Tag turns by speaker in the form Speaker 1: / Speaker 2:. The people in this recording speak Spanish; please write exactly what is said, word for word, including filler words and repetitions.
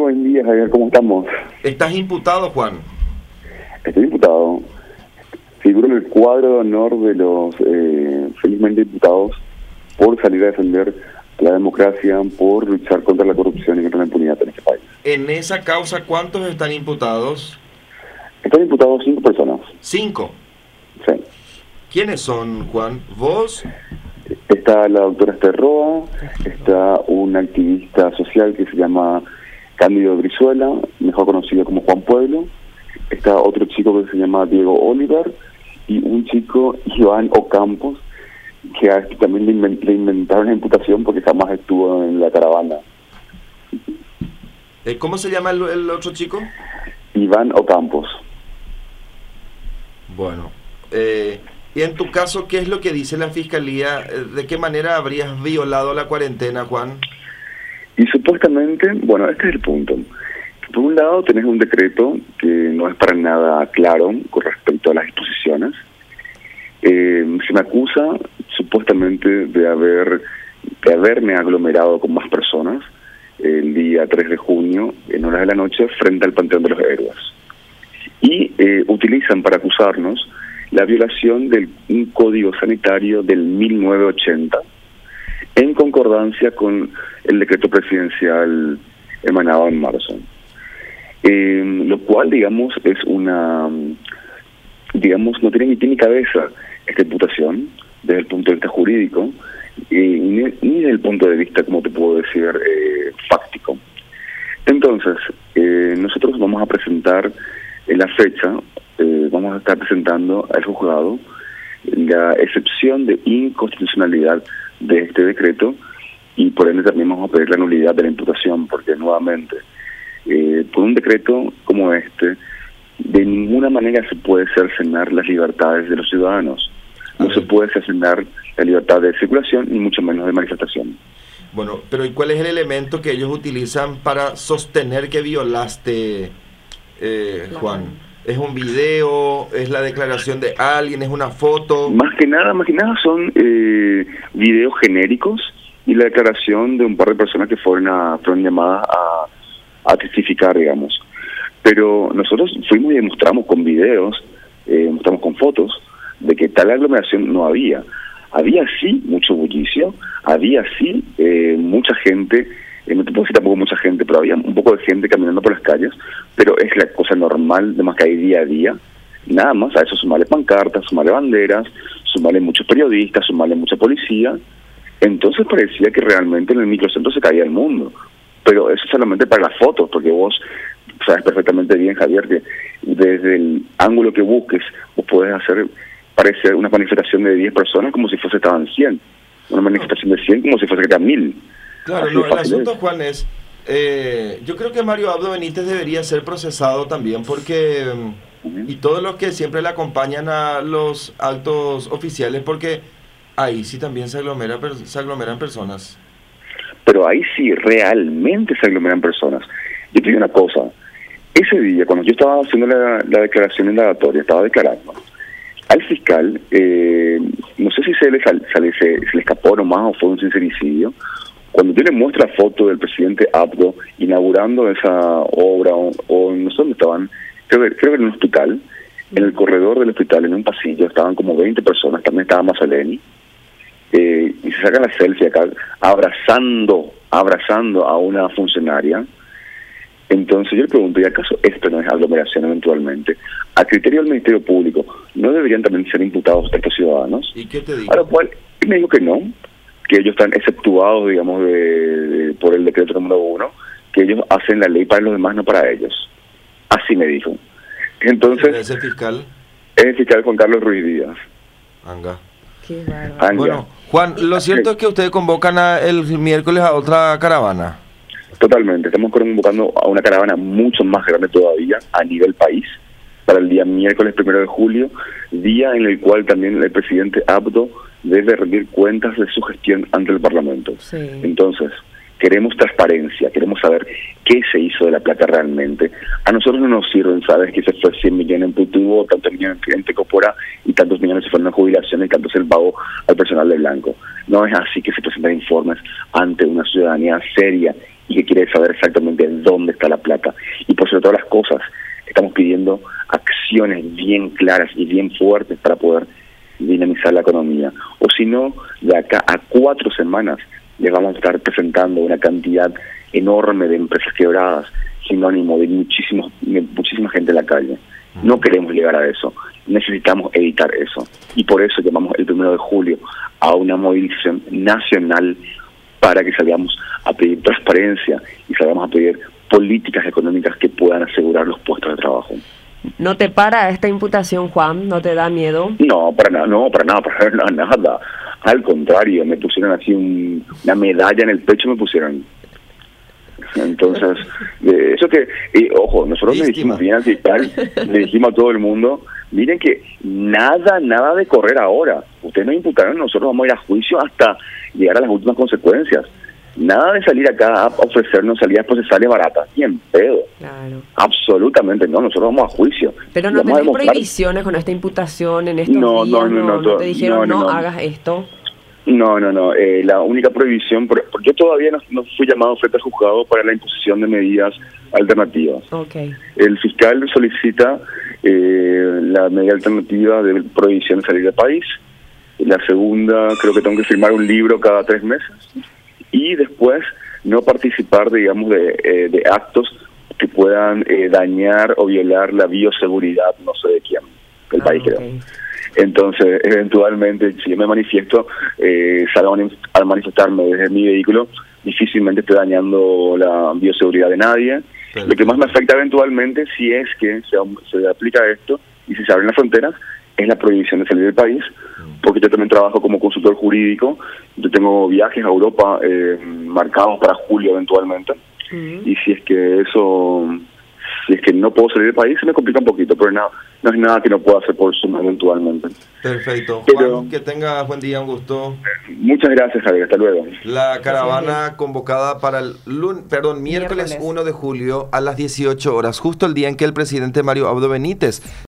Speaker 1: buen día, Javier, ¿cómo estamos?
Speaker 2: ¿Estás imputado, Juan?
Speaker 1: Estoy imputado. Figuro en el cuadro de honor de los eh, felizmente imputados por salir a defender la democracia, por luchar contra la corrupción y contra la impunidad en este país.
Speaker 2: En esa causa, ¿cuántos están imputados?
Speaker 1: Están imputados cinco personas.
Speaker 2: Cinco.
Speaker 1: Sí.
Speaker 2: ¿Quiénes son, Juan? ¿Vos?
Speaker 1: Está la doctora Esther Roa, está un activista social que se llama Cándido Brizuela, mejor conocido como Juan Pueblo, está otro chico que se llama Diego Oliver y un chico, Iván Ocampos, que a este también le, invent le inventaron la imputación porque jamás estuvo en la caravana.
Speaker 2: Eh, ¿Cómo se llama el, el otro chico?
Speaker 1: Iván Ocampos.
Speaker 2: Bueno, eh, y en tu caso, ¿qué es lo que dice la Fiscalía? ¿De qué manera habrías violado la cuarentena, Juan?
Speaker 1: Y supuestamente, bueno, este es el punto. Por un lado tenés un decreto que no es para nada claro con respecto a las disposiciones. Eh, se me acusa supuestamente de haber de haberme aglomerado con más personas el día tres de junio en horas de la noche frente al Panteón de los Héroes. Y eh, utilizan para acusarnos la violación de un código sanitario del mil novecientos ochenta en concordancia con el decreto presidencial emanado en marzo. Eh, lo cual, digamos, es una, digamos, no tiene ni pie ni cabeza esta imputación desde el punto de vista jurídico, eh, ni, ni desde el punto de vista, como te puedo decir, eh, fáctico. Entonces, eh, nosotros vamos a presentar en la fecha, eh, vamos a estar presentando al juzgado la excepción de inconstitucionalidad de este decreto y por ende también vamos a pedir la nulidad de la imputación, porque nuevamente, eh, por un decreto como este, de ninguna manera se puede cercenar las libertades de los ciudadanos. No se puede cercenar la libertad de circulación ni mucho menos de manifestación.
Speaker 2: Bueno, pero ¿y cuál es el elemento que ellos utilizan para sostener que violaste, eh, Juan? ¿Es un video? ¿Es la declaración de alguien? ¿Es una foto?
Speaker 1: Más que nada, más que nada son eh, videos genéricos y la declaración de un par de personas que fueron, a, fueron llamadas a, a testificar, digamos. Pero nosotros fuimos y demostramos con videos, eh, mostramos con fotos, de que tal aglomeración no había. Había sí mucho bullicio, había sí eh, mucha gente, eh, no te puedo decir tampoco mucha gente, pero había un poco de gente caminando por las calles, pero es la cosa normal de más que hay día a día. Nada más, a eso sumarle pancartas, sumarle banderas, sumarle muchos periodistas, sumarle mucha policía. Entonces parecía que realmente en el microcentro se caía el mundo. Pero eso solamente para las fotos, porque vos sabes perfectamente bien, Javier, que desde el ángulo que busques, vos podés hacer parecer una manifestación de diez personas como si fuese estaban cien, una manifestación de cien como si fuese que eran mil.
Speaker 2: Claro, no, el asunto, Juan, es, eh, yo creo que Mario Abdo Benítez debería ser procesado también porque, uh-huh. y todos los que siempre le acompañan a los actos oficiales, porque ahí sí también se, aglomera, se aglomeran personas.
Speaker 1: Pero ahí sí realmente se aglomeran personas. Yo te digo una cosa, ese día cuando yo estaba haciendo la, la declaración indagatoria, estaba declarando, al fiscal, eh, no sé si se le, sal, sale, se, se le escapó nomás o fue un sincericidio, cuando yo le muestro la foto del presidente Abdo inaugurando esa obra, o, o no sé dónde estaban, creo que, creo que en un hospital, en el corredor del hospital, en un pasillo, estaban como veinte personas, también estaba Mazzoleni, eh, y se sacan la selfie acá, abrazando, abrazando a una funcionaria. Entonces yo le pregunto, ¿y acaso esto no es aglomeración eventualmente? A criterio del Ministerio Público, ¿no deberían también ser imputados estos ciudadanos?
Speaker 2: ¿Y qué te dijo?
Speaker 1: A lo cual él me dijo que no, que ellos están exceptuados, digamos, de, de, por el decreto número uno, que ellos hacen la ley para los demás, no para ellos. Así me dijo. Entonces,
Speaker 2: ¿es el fiscal?
Speaker 1: Es el fiscal Juan Carlos Ruiz Díaz.
Speaker 2: Anga.
Speaker 3: Qué bárbaro.
Speaker 2: Bueno, Juan, lo cierto es que ustedes convocan a el miércoles a otra caravana.
Speaker 1: Totalmente, estamos convocando a una caravana mucho más grande todavía a nivel país para el día miércoles primero de julio, día en el cual también el presidente Abdo debe rendir cuentas de su gestión ante el Parlamento.
Speaker 3: Sí.
Speaker 1: Entonces, queremos transparencia, queremos saber qué se hizo de la plata realmente. A nosotros no nos sirven, ¿sabes? Que se fue cien millones en Putubo, tantos millones en Tecopora y tantos millones se fueron en jubilación y tantos el pago al personal de Blanco. No es así que se presentan informes ante una ciudadanía seria y que quiere saber exactamente dónde está la plata. bien claras y bien fuertes para poder dinamizar la economía. O si no, de acá a cuatro semanas les vamos a estar presentando una cantidad enorme de empresas quebradas, sinónimo de muchísimos, de muchísima gente en la calle. No queremos llegar a eso, necesitamos evitar eso. Y por eso llamamos el primero de julio a una movilización nacional para que salgamos a pedir transparencia y salgamos a pedir políticas económicas que puedan asegurar los puestos de trabajo.
Speaker 3: ¿No te para esta imputación, Juan? ¿No te da miedo?
Speaker 1: No, para nada, no, para nada, para nada, nada. Al contrario, me pusieron así un, una medalla en el pecho, me pusieron. Entonces, eh, eso que, eh, ojo, nosotros le dijimos bien al fiscal, le dijimos a todo el mundo, miren que nada, nada de correr ahora. Ustedes nos imputaron, nosotros vamos a ir a juicio hasta llegar a las últimas consecuencias. Nada de salir acá a ofrecernos salidas procesales baratas, ni en pedo. Claro. Absolutamente no, nosotros vamos a juicio.
Speaker 3: Pero no tenés prohibiciones con esta imputación en estos
Speaker 1: no,
Speaker 3: días,
Speaker 1: no, no, no,
Speaker 3: no, no te dijeron no,
Speaker 1: no, no, no
Speaker 3: hagas esto.
Speaker 1: No, no, no. Eh, la única prohibición, porque yo todavía no, no fui llamado frente al juzgado para la imposición de medidas alternativas.
Speaker 3: Okay.
Speaker 1: El fiscal solicita eh, la medida alternativa de prohibición de salir del país. La segunda, creo que tengo que firmar un libro cada tres meses. Y después no participar, digamos, de, eh, de actos que puedan eh, dañar o violar la bioseguridad, no sé de quién, del ah, país, okay. creo. Entonces, eventualmente, si yo me manifiesto, eh, salgo a manifestarme desde mi vehículo, difícilmente estoy dañando la bioseguridad de nadie. Pero lo que más me afecta eventualmente, si es que se, se aplica esto y si se abren las fronteras, es la prohibición de salir del país, porque yo también trabajo como consultor jurídico, yo tengo viajes a Europa eh, marcados para julio eventualmente, uh-huh. y si es que eso... Si es que no puedo salir del país, se me complica un poquito, pero no, no es nada que no pueda hacer por suma eventualmente.
Speaker 2: Perfecto.
Speaker 1: Pero,
Speaker 2: Juan, que tengas buen día, un gusto.
Speaker 1: Muchas gracias, Javier. Hasta luego.
Speaker 2: La caravana convocada para el lun, perdón, miércoles, miércoles uno de julio a las dieciocho horas, justo el día en que el presidente Mario Abdo Benítez